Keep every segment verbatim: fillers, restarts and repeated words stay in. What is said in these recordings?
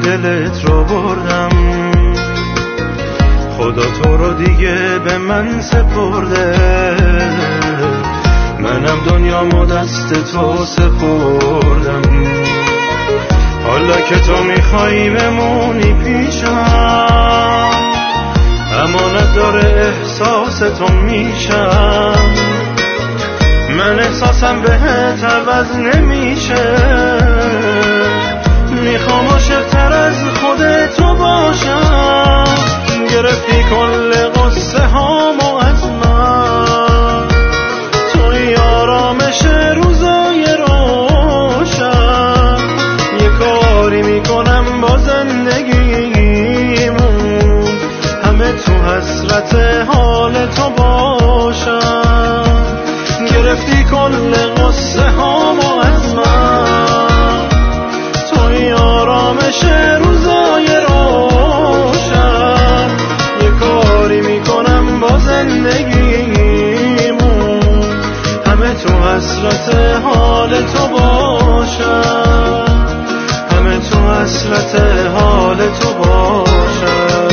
دلت رو بردم، خدا تو رو دیگه به من سپرده، منم دنیامو دست تو سپردم. حالا که تو میخوایی بمونی پیشم، امانت داره احساس تو میشم، من احساسم بهت عوض نمیشه، میخوام عاشق‌تر از خودتو باشم. گرفتی کل قصه هامو از من، توی آرامش روزای روشن، یه کاری میکنم با زندگیمون، همه تو حسرت حال تو باشم. گرفتی کل قصه هامو از من، توی آرامش روزای روشن، یه کاری میکنم با زندگیمون، همه تو حسرت حال تو باشم، همه تو حسرت حال تو باشم.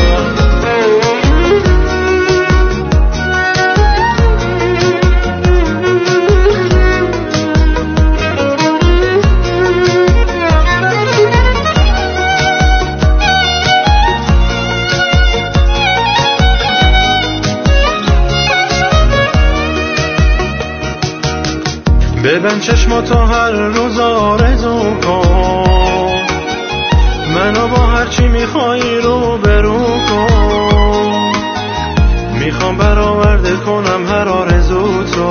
ببند چشماتو هر روز آرزو کن، منو با هرچی میخوای رو برو کن، میخوام برآورده کنم هر آرزو تو،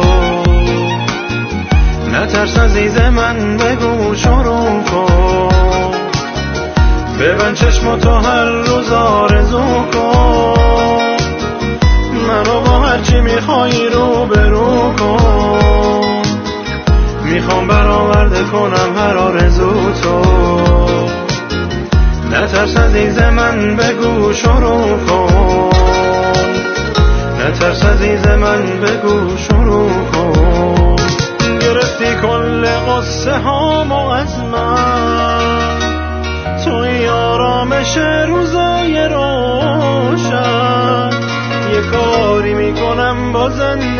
نترس عزیز من بگو شروع کن. ببند چشماتو هر روز آرزو کن، منو با هرچی میخوای رو برو کن، میخوام برآورده کنم هر آرزو تو، نترس عزیز من بگو شروع کن، نترس عزیز من بگو شروع کن. گرفتی کل قصه هامو از من، توی آرامش روزای روشن، یه کاری میکنم با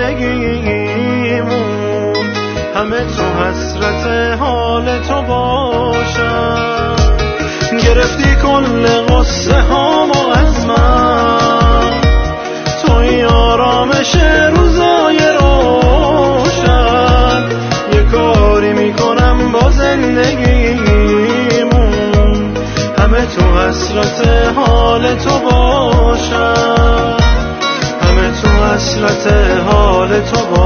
زندگیمون، همه تو حسرت حال تو باشم. گرفتی کل قصه هامو از من، توی آرامش روزای روشن، یه کاری میکنم با زندگیمون، همه تو حسرت حال تو باشم، همه تو حسرت حال تو باشم.